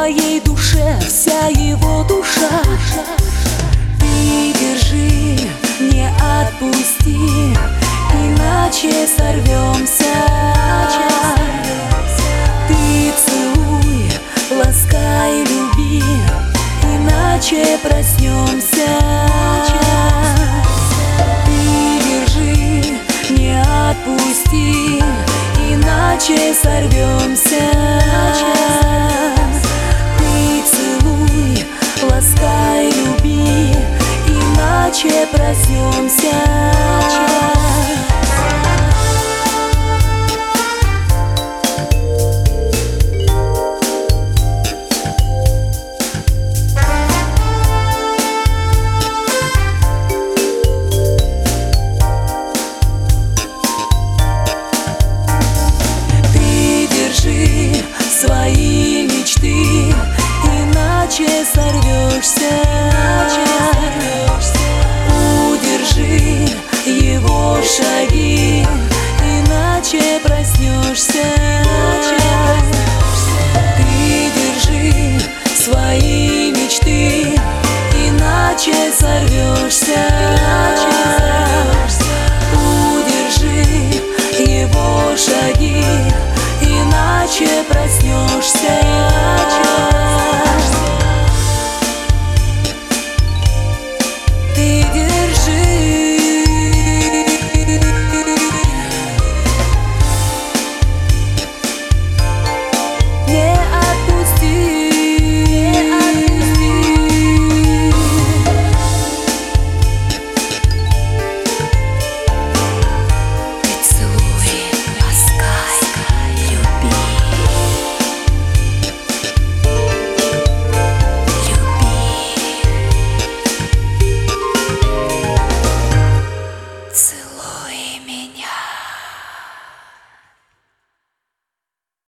твоей душе вся его душа. Ты держи, не отпусти, иначе сорвемся. Ты целуй, ласкай, люби, иначе проснемся. Ты держи, не отпусти, иначе сорвемся. Ты целуй, ласкай, люби, иначе проснемся. Свои мечты, иначе сорвешься. Удержи его шаги, иначе проснешься. Ты держи свои мечты, иначе сорвешься.